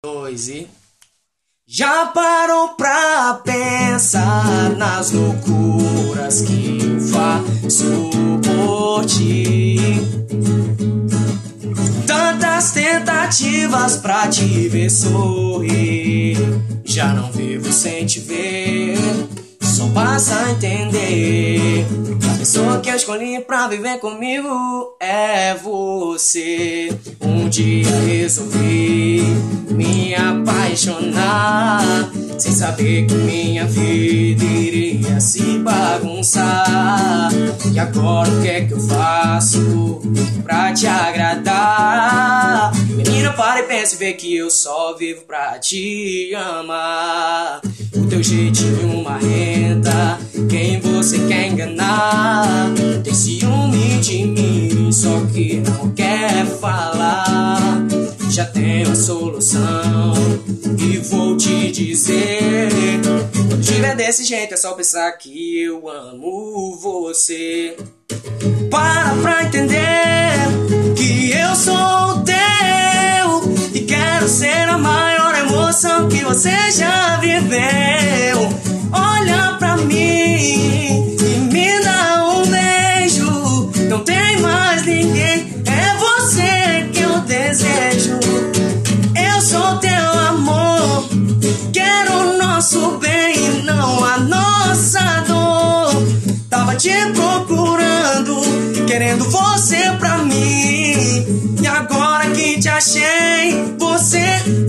Dois e... Já parou pra pensar nas loucuras que eu faço por ti? Tantas tentativas pra te ver sorrir, já não vivo sem te ver, só passa a entender. A pessoa que eu escolhi pra viver comigo é você. Um dia resolvi me apaixonar, sem saber que minha vida iria se bagunçar. E agora o que é que eu faço pra te agradar? Menina, para e pensa e vê que eu só vivo pra te amar. O teu jeitinho marrenta quem você quer enganar. Tem ciúme de mim, só que não quer falar. Já tenho a solução e vou te dizer: quando estiver desse jeito é só pensar que eu amo você. Para pra entender que eu sou teu e quero ser a maior emoção que você já viveu. Olha pra mim e me dá um beijo. Não tem mais ninguém, é você que eu desejo. Eu sou teu amor, quero o nosso bem, não a nossa dor. Tava te procurando, querendo você pra mim, e agora que te achei, você